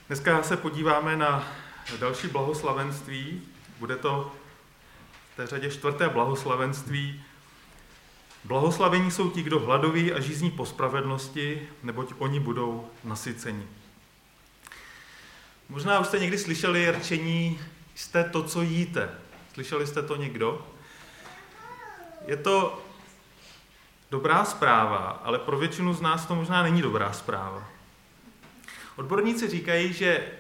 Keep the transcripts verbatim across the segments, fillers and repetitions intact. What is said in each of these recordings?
Dneska se podíváme na další blahoslavenství. Bude to v té řadě čtvrté blahoslavenství. Blahoslavení jsou ti, kdo hladoví a žízní po spravedlnosti, neboť oni budou nasyceni. Možná už jste někdy slyšeli rčení, jste to, co jíte. Slyšeli jste to někdo? Je to dobrá zpráva, ale pro většinu z nás to možná není dobrá zpráva. Odborníci říkají, že e,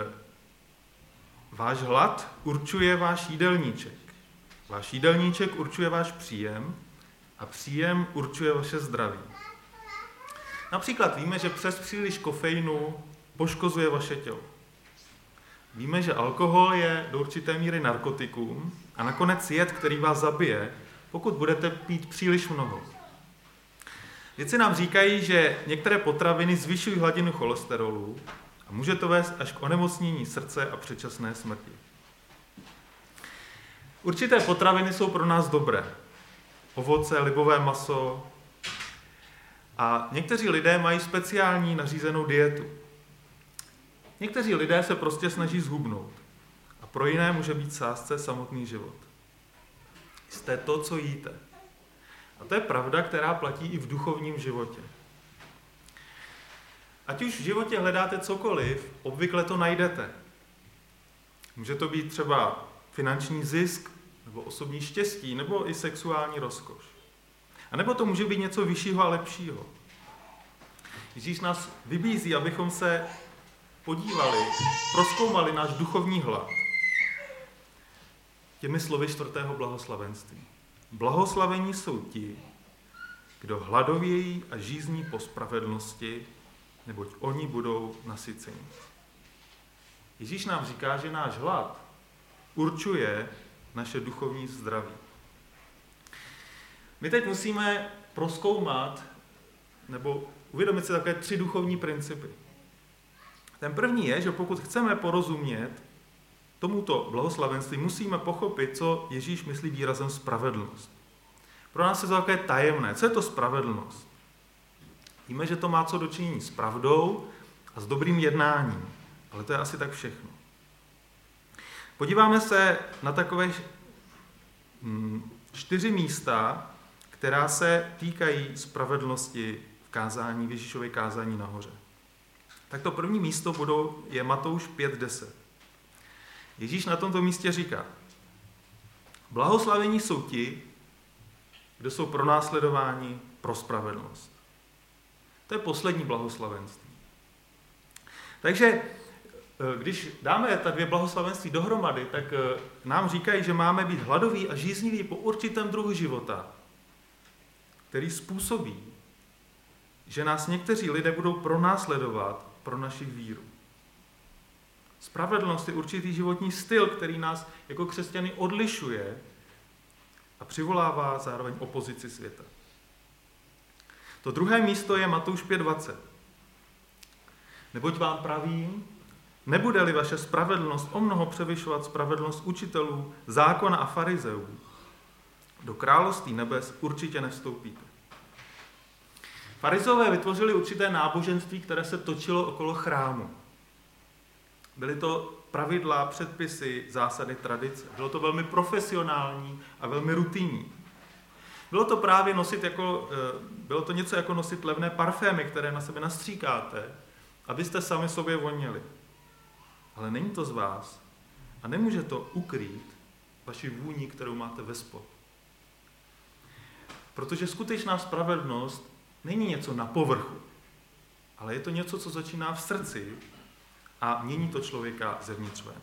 váš hlad určuje váš jídelníček. Váš jídelníček určuje váš příjem a příjem určuje vaše zdraví. Například víme, že přes příliš kofeinu poškozuje vaše tělo. Víme, že alkohol je do určité míry narkotikum a nakonec jed, který vás zabije, pokud budete pít příliš mnoho. Vědci nám říkají, že některé potraviny zvyšují hladinu cholesterolu a může to vést až k onemocnění srdce a předčasné smrti. Určité potraviny jsou pro nás dobré. Ovoce, libové maso. A někteří lidé mají speciální nařízenou dietu. Někteří lidé se prostě snaží zhubnout. A pro jiné může být v sázce samotný život. Jste to, co jíte. A to je pravda, která platí i v duchovním životě. Ať už v životě hledáte cokoliv, obvykle to najdete. Může to být třeba finanční zisk, nebo osobní štěstí, nebo i sexuální rozkoš. A nebo to může být něco vyššího a lepšího. Ježíš nás vybízí, abychom se podívali, prozkoumali náš duchovní hlad. Těmi slovy čtvrtého blahoslavenství. Blahoslavení jsou ti, kdo hladovějí a žízní po spravedlnosti, neboť oni budou nasyceni. Ježíš nám říká, že náš hlad určuje naše duchovní zdraví. My teď musíme prozkoumat nebo uvědomit si také tři duchovní principy. Ten první je, že pokud chceme porozumět tomuto blahoslavenství, musíme pochopit, co Ježíš myslí výrazem spravedlnost. Pro nás je to také tajemné. Co je to spravedlnost? Víme, že to má co dočinění s pravdou a s dobrým jednáním, ale to je asi tak všechno. Podíváme se na takové čtyři místa, která se týkají spravedlnosti v kázání, v Ježíšově kázání nahoře. Tak to první místo budou, je Matouš pět deset. Ježíš na tomto místě říká: blahoslavení jsou ti, kdo jsou pronásledováni pro spravedlnost. To je poslední blahoslavenství. Takže když dáme ta dvě blahoslavenství dohromady, tak nám říkají, že máme být hladoví a žízniví po určitém druhu života, který způsobí, že nás někteří lidé budou pronásledovat pro naši víru. Spravedlnost je určitý životní styl, který nás jako křesťany odlišuje a přivolává zároveň opozici světa. To druhé místo je Matouš pět dvacet. Neboť vám pravím, nebude-li vaše spravedlnost o mnoho převyšovat spravedlnost učitelů, zákona a farizeů, do království nebes určitě nevstoupíte. Farizové vytvořili určité náboženství, které se točilo okolo chrámu. Byly to pravidla, předpisy, zásady, tradice. Bylo to velmi profesionální a velmi rutinní. Bylo to právě nosit jako, bylo to něco jako nosit levné parfémy, které na sebe nastříkáte, abyste sami sobě voněli. Ale není to z vás a nemůže to ukrýt vaši vůni, kterou máte ve spod. Protože skutečná spravedlnost není něco na povrchu, ale je to něco, co začíná v srdci a mění to člověka zevnitř ven.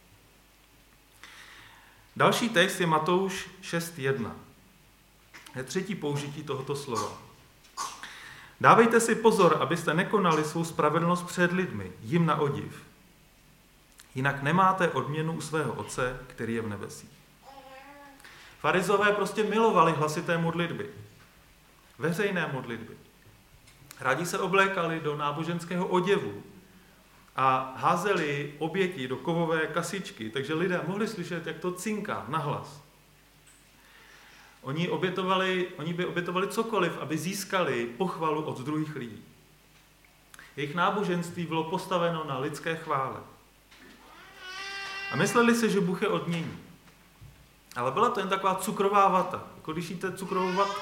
Další text je Matouš šest jedna. Je třetí použití tohoto slova. Dávejte si pozor, abyste nekonali svou spravedlnost před lidmi, jim na odiv. Jinak nemáte odměnu u svého Otce, který je v nebesích. Farizové prostě milovali hlasité modlitby. Veřejné modlitby. Rádi se oblékali do náboženského oděvu a házeli oběti do kovové kasičky, takže lidé mohli slyšet, jak to cinká nahlas. Oni, obětovali, oni by obětovali cokoliv, aby získali pochvalu od druhých lidí. Jejich náboženství bylo postaveno na lidské chvále. A mysleli si, že Bůh je odmění. Ale byla to jen taková cukrová vata, jako když jíte cukrovou vatu.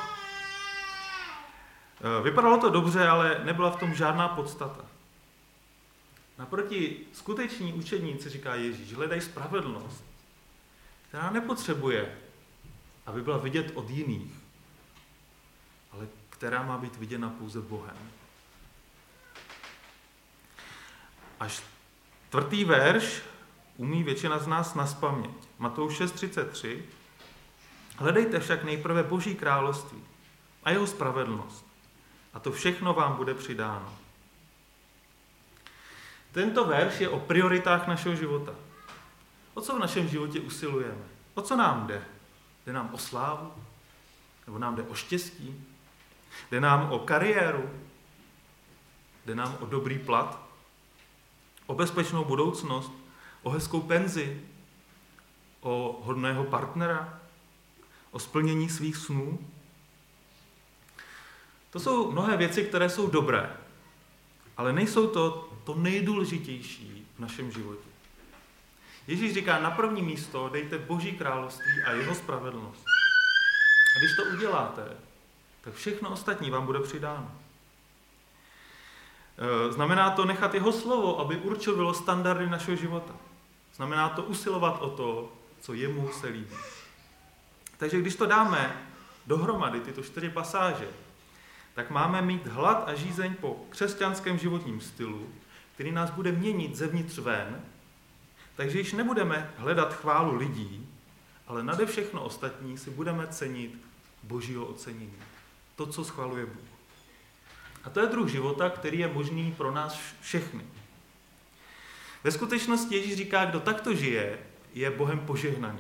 Vypadalo to dobře, ale nebyla v tom žádná podstata. Naproti skuteční učedníci, říká Ježíš, hledají spravedlnost, která nepotřebuje, aby byla vidět od jiných, ale která má být viděna pouze Bohem. Až čtvrtý verš umí většina z nás nazpaměť. Matouš šest třicet tři. Hledejte však nejprve Boží království a jeho spravedlnost. A to všechno vám bude přidáno. Tento verš je o prioritách našeho života. O co v našem životě usilujeme? O co nám jde? Jde nám o slávu? Nebo nám jde o štěstí? Jde nám o kariéru? Jde nám o dobrý plat? O bezpečnou budoucnost? O hezkou penzi? O hodného partnera? O splnění svých snů? To jsou mnohé věci, které jsou dobré, ale nejsou to to nejdůležitější v našem životě. Ježíš říká, na první místo dejte Boží království a jeho spravedlnost. A když to uděláte, tak všechno ostatní vám bude přidáno. Znamená to nechat jeho slovo, aby určovalo standardy našeho života. Znamená to usilovat o to, co jemu se líbí. Takže když to dáme dohromady, tyto čtyři pasáže, tak máme mít hlad a žízeň po křesťanském životním stylu, který nás bude měnit zevnitř ven, takže již nebudeme hledat chválu lidí, ale nade všechno ostatní si budeme cenit Božího ocenění. To, co schvaluje Bůh. A to je druh života, který je možný pro nás všechny. Ve skutečnosti Ježíš říká, kdo takto žije, je Bohem požehnaný.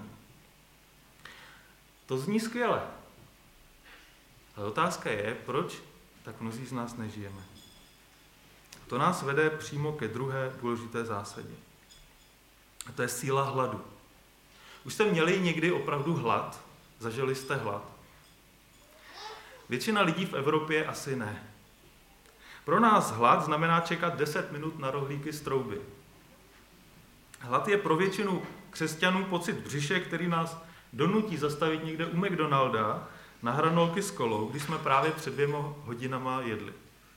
To zní skvěle. Ale otázka je, proč tak mnozí z nás nežijeme. To nás vede přímo ke druhé důležité zásadě. A to je síla hladu. Už jste měli někdy opravdu hlad? Zažili jste hlad? Většina lidí v Evropě asi ne. Pro nás hlad znamená čekat deset minut na rohlíky z trouby. Hlad je pro většinu křesťanů pocit břiše, který nás donutí zastavit někde u McDonalda na hranolky s kolou, když jsme právě před dvěma hodinama jedli.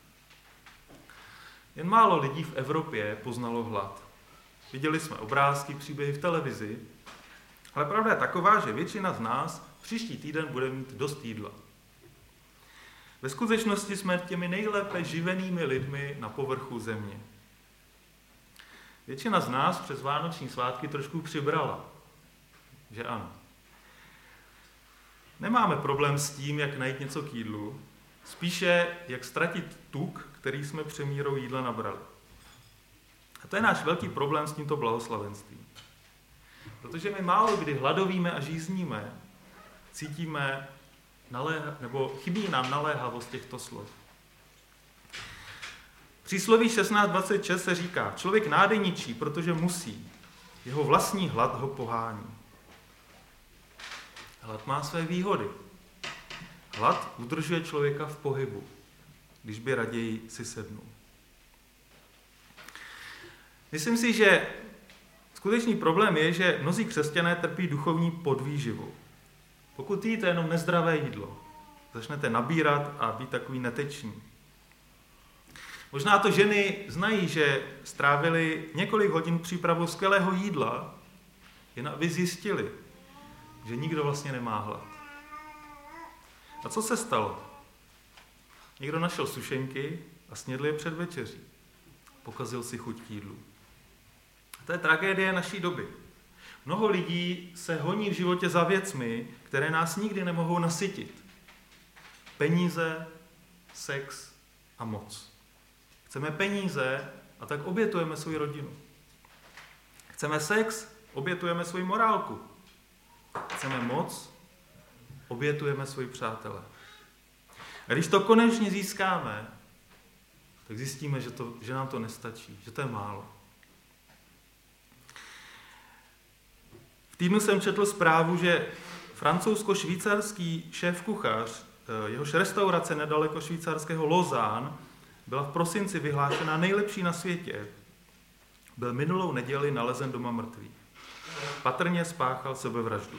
Jen málo lidí v Evropě poznalo hlad. Viděli jsme obrázky, příběhy v televizi, ale pravda je taková, že většina z nás příští týden bude mít dost jídla. Ve skutečnosti jsme těmi nejlépe živenými lidmi na povrchu země. Většina z nás přes vánoční svátky trošku přibrala, že ano. Nemáme problém s tím, jak najít něco k jídlu, spíše jak ztratit tuk, který jsme přemírou jídla nabrali. A to je náš velký problém s tímto blahoslavenstvím. Protože my málo kdy hladovíme a žízníme, cítíme, naléha, nebo chybí nám naléhavost těchto slov. Přísloví šestnáct dvacet šest se říká, člověk nádejničí, protože musí, jeho vlastní hlad ho pohání. Hlad má své výhody. Hlad udržuje člověka v pohybu, když by raději si sednul. Myslím si, že skutečný problém je, že mnozí křesťané trpí duchovní podvýživou. Pokud jíte jenom nezdravé jídlo, začnete nabírat a být takový neteční. Možná to ženy znají, že strávili několik hodin přípravou skvělého jídla, jen aby zjistili, že nikdo vlastně nemá hlad. A co se stalo? Někdo našel sušenky a snědl je před večeří. Pokazil si chuť k jídlu. A to je tragédie naší doby. Mnoho lidí se honí v životě za věcmi, které nás nikdy nemohou nasytit. Peníze, sex a moc. Chceme peníze a tak obětujeme svou rodinu. Chceme sex, obětujeme svou morálku. Chceme moc, obětujeme svoji přátele. A když to konečně získáme, tak zjistíme, že, to, že nám to nestačí, že to je málo. V týdnu jsem četl zprávu, že francouzsko-švýcarský šéf-kuchař, jehož restaurace nedaleko švýcarského Lausanne, byla v prosinci vyhlášena nejlepší na světě, byl minulou neděli nalezen doma mrtvý. Patrně spáchal sebevraždu.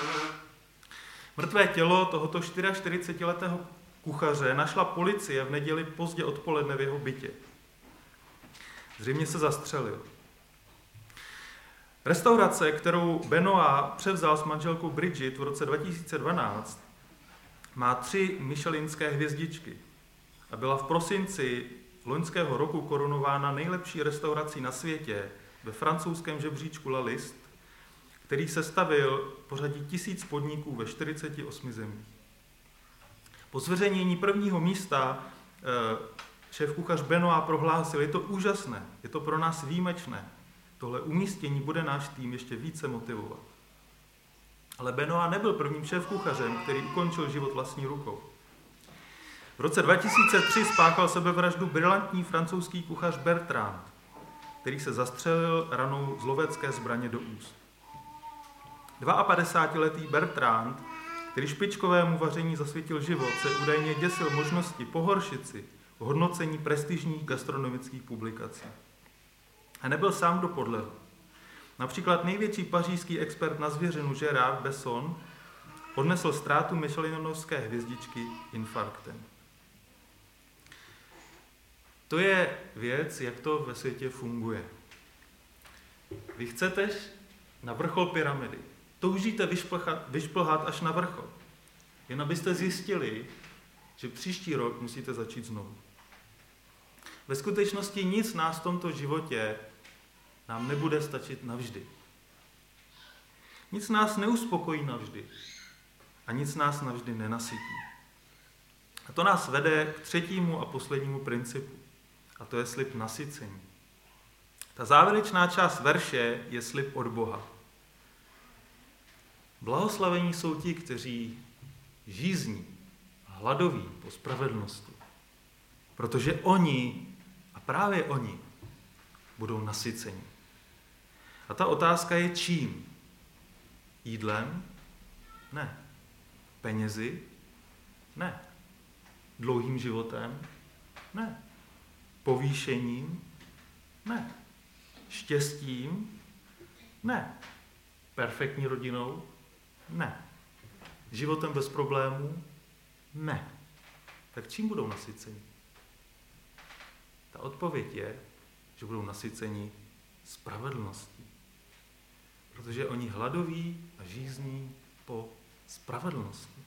Mrtvé tělo tohoto čtyřiačtyřicetiletého kuchaře našla policie v neděli pozdě odpoledne v jeho bytě. Zřejmě se zastřelil. Restaurace, kterou Benoit převzal s manželkou Bridget v roce dva tisíce dvanáct, má tři michelinské hvězdičky a byla v prosinci loňského roku korunována nejlepší restaurací na světě ve francouzském žebříčku La Liste, který sestavil pořadí tisíc podniků ve čtyřiceti osmi zemích. Po zveřejnění prvního místa šéfkuchař Benoit prohlásil, je to úžasné, je to pro nás výjimečné, tohle umístění bude náš tým ještě více motivovat. Ale Benoit nebyl prvním šéfkuchařem, který ukončil život vlastní rukou. V roce dva tisíce tři spáchal sebevraždu brilantní francouzský kuchař Bertrand, který se zastřelil ranou z lovecké zbraně do úst. padesátidvouletý Bertrand, který špičkovému vaření zasvětil život, se údajně děsil možnosti pohoršit si hodnocení prestižních gastronomických publikací. A nebyl sám, kdo podlehl. Například největší pařížský expert na zvěřinu Gérard Besson odnesl ztrátu michelinovské hvězdičky infarktem. To je věc, jak to ve světě funguje. Vy chcete na vrchol pyramidy. Toužíte vyšplhat, vyšplhat až na vrchol. Jen abyste zjistili, že příští rok musíte začít znovu. Ve skutečnosti nic nás v tomto životě nám nebude stačit navždy. Nic nás neuspokojí navždy a nic nás navždy nenasytí. A to nás vede k třetímu a poslednímu principu, a to je slib nasycení. Ta závěrečná část verše je slib od Boha. Blahoslavení jsou ti, kteří žízní a hladoví po spravedlnosti, protože oni, a právě oni, budou nasyceni. A ta otázka je čím? Jídlem? Ne. Penězi? Ne. Dlouhým životem? Ne. Povýšením? Ne. Štěstím? Ne. Perfektní rodinou? Ne. Životem bez problémů? Ne. Tak čím budou nasyceni? Ta odpověď je, že budou nasyceni spravedlností. Protože oni hladoví a žízní po spravedlnosti.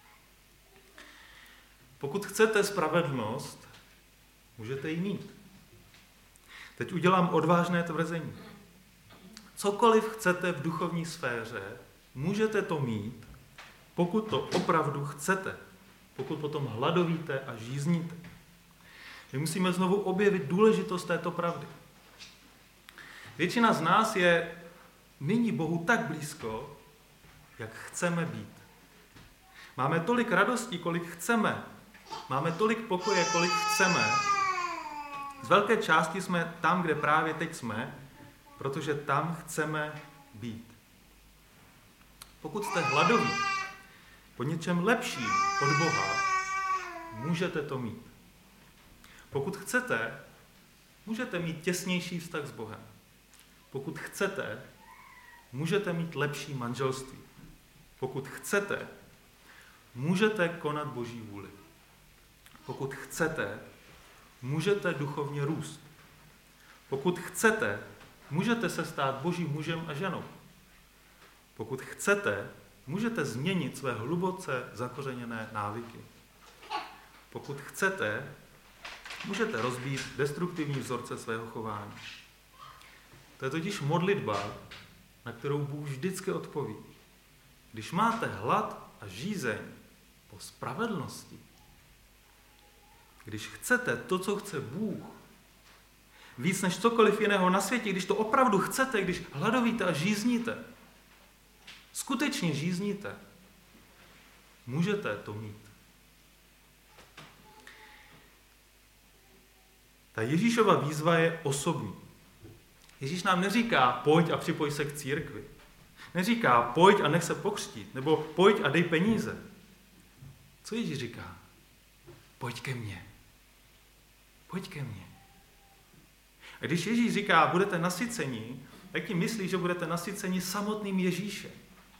Pokud chcete spravedlnost, můžete ji mít. Teď udělám odvážné tvrzení. Cokoliv chcete v duchovní sféře, můžete to mít, pokud to opravdu chcete. Pokud potom hladovíte a žízníte. My musíme znovu objevit důležitost této pravdy. Většina z nás je nyní Bohu tak blízko, jak chceme být. Máme tolik radostí, kolik chceme. Máme tolik pokoje, kolik chceme. Z velké části jsme tam, kde právě teď jsme, protože tam chceme být. Pokud jste hladoví po něčem lepším od Boha, můžete to mít. Pokud chcete, můžete mít těsnější vztah s Bohem. Pokud chcete, můžete mít lepší manželství. Pokud chcete, můžete konat Boží vůli. Pokud chcete, můžete duchovně růst. Pokud chcete, můžete se stát Božím mužem a ženou. Pokud chcete, můžete změnit své hluboce zakořeněné návyky. Pokud chcete, můžete rozbít destruktivní vzorce svého chování. To je totiž modlitba, na kterou Bůh vždycky odpoví. Když máte hlad a žízeň po spravedlnosti, když chcete to, co chce Bůh, víc než cokoliv jiného na světě, když to opravdu chcete, když hladovíte a žízníte, skutečně žízníte, můžete to mít. Ta Ježíšova výzva je osobní. Ježíš nám neříká, pojď a připoj se k církvi. Neříká, pojď a nech se pokřtít, nebo pojď a dej peníze. Co Ježíš říká? Pojď ke mně. Pojď ke mně. A když Ježíš říká, budete nasyceni, tak tím myslí, že budete nasyceni samotným Ježíšem.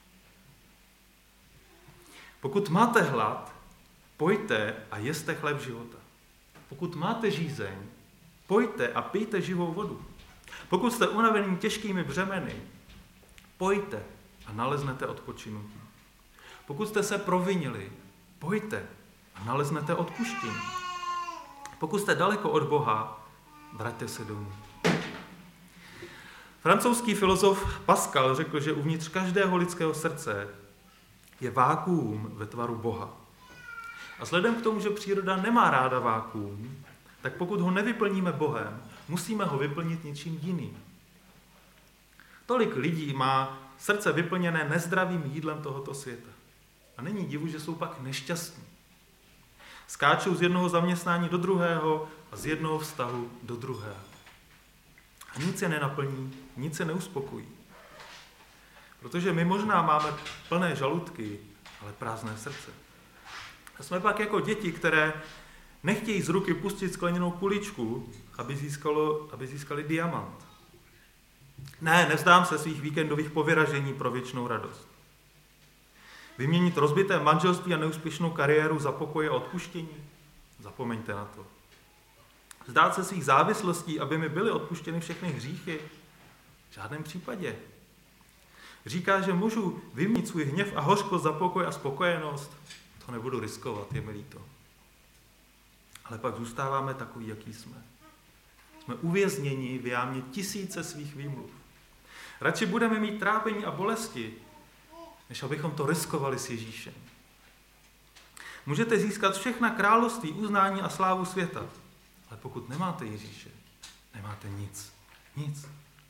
Pokud máte hlad, pojďte a jeste chléb života. Pokud máte žízeň, pojďte a pijte živou vodu. Pokud jste unavení těžkými břemeny, pojďte a naleznete odpočinutí. Pokud jste se provinili, pojďte a naleznete odpuštění. Pokud jste daleko od Boha, vraťte se domů. Francouzský filozof Pascal řekl, že uvnitř každého lidského srdce je vákuum ve tvaru Boha. A vzhledem k tomu, že příroda nemá ráda vákuum, tak pokud ho nevyplníme Bohem, musíme ho vyplnit něčím jiným. Tolik lidí má srdce vyplněné nezdravým jídlem tohoto světa. A není divu, že jsou pak nešťastní. Skáčou z jednoho zaměstnání do druhého a z jednoho vztahu do druhého. A nic je nenaplní, nic se neuspokojí. Protože my možná máme plné žaludky, ale prázdné srdce. A jsme pak jako děti, které nechtějí z ruky pustit skleněnou kuličku, aby, získalo, aby získali diamant. Ne, nevzdám se svých víkendových povyražení pro věčnou radost. Vyměnit rozbité manželství a neúspěšnou kariéru za pokoje a odpuštění? Zapomeňte na to. Vzdát se svých závislostí, aby mi byly odpuštěny všechny hříchy? V žádném případě. Říká, že můžu vyměnit svůj hněv a hořkost za pokoj a spokojenost? To nebudu riskovat, je mi líto. Ale pak zůstáváme takový, jaký jsme. Jsme uvězněni v jámě tisíce svých výmluv. Radši budeme mít trápení a bolesti, než abychom to riskovali s Ježíšem. Můžete získat všechna království, uznání a slávu světa, ale pokud nemáte Ježíše, nemáte nic. Nic.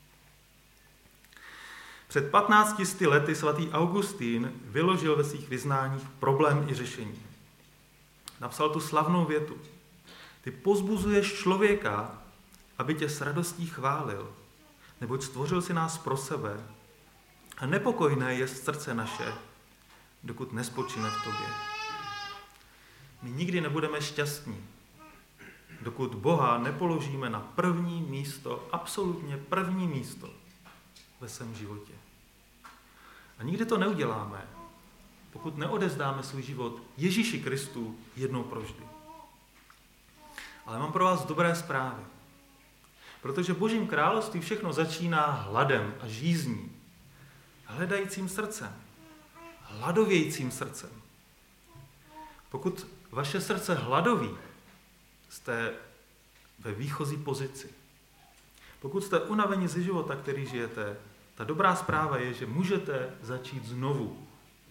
Před patnácti sty lety svatý Augustín vyložil ve svých vyznáních problém i řešení. Napsal tu slavnou větu. Ty pozbuzuješ člověka, aby tě s radostí chválil, neboť stvořil si nás pro sebe a nepokojné je srdce naše, dokud nespočine v tobě. My nikdy nebudeme šťastní, dokud Boha nepoložíme na první místo, absolutně první místo ve svém životě. A nikdy to neuděláme, pokud neodevzdáme svůj život Ježíši Kristu jednou provždy. Ale mám pro vás dobré zprávy. Protože v Božím království všechno začíná hladem a žízní. Hledajícím srdcem. Hladovějícím srdcem. Pokud vaše srdce hladoví, jste ve výchozí pozici. Pokud jste unaveni ze života, který žijete, ta dobrá zpráva je, že můžete začít znovu.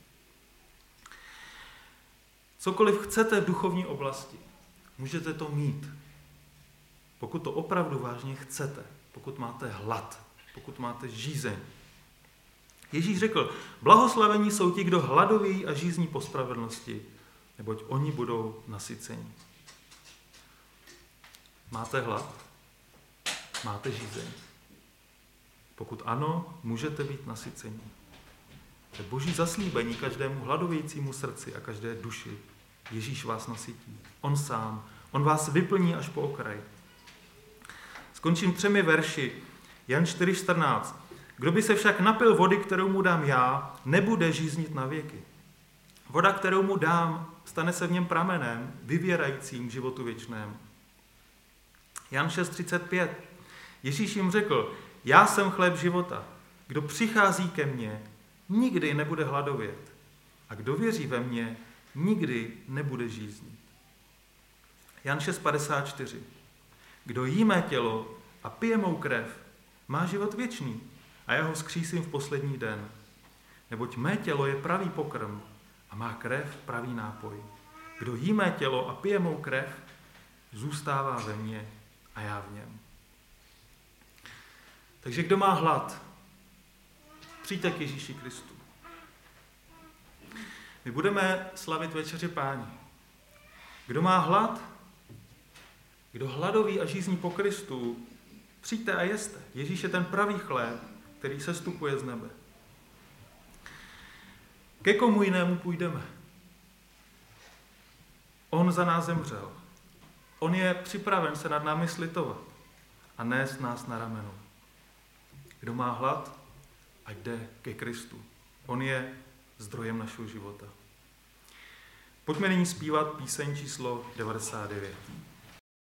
Cokoliv chcete v duchovní oblasti, můžete to mít. Pokud to opravdu vážně chcete, pokud máte hlad, pokud máte žízeň. Ježíš řekl, blahoslavení jsou ti, kdo hladoví a žízní po spravedlnosti, neboť oni budou nasyceni. Máte hlad? Máte žízeň? Pokud ano, můžete být nasyceni. To je Boží zaslíbení každému hladovějícímu srdci a každé duši. Ježíš vás nasytí. On sám. On vás vyplní až po okraj. Skončím třemi verši. Jan čtyři čtrnáct. Kdo by se však napil vody, kterou mu dám já, nebude žíznit na věky. Voda, kterou mu dám, stane se v něm pramenem, vyvěrajícím k životu věčnému. Jan šest třicet pět. Ježíš jim řekl, já jsem chléb života. Kdo přichází ke mně, nikdy nebude hladovět. A kdo věří ve mě, nikdy nebude žíznit. Jan šest padesát čtyři. Kdo jí mé tělo a pije mou krev, má život věčný a já ho vzkřísím v poslední den. Neboť mé tělo je pravý pokrm a má krev pravý nápoj. Kdo jí mé tělo a pije mou krev, zůstává ve mně a já v něm. Takže kdo má hlad, přijďte k Ježíši Kristu. My budeme slavit večeři Páni. Kdo má hlad, kdo hladoví a žízní po Kristu, přijďte a jeste. Ježíš je ten pravý chléb, který sestupuje z nebe. Ke komu jinému půjdeme? On za nás zemřel. On je připraven se nad námi slitovat a nést nás na ramenu. Kdo má hlad, ať jde ke Kristu. On je zdrojem našeho života. Pojďme nyní zpívat píseň číslo devadesát devět.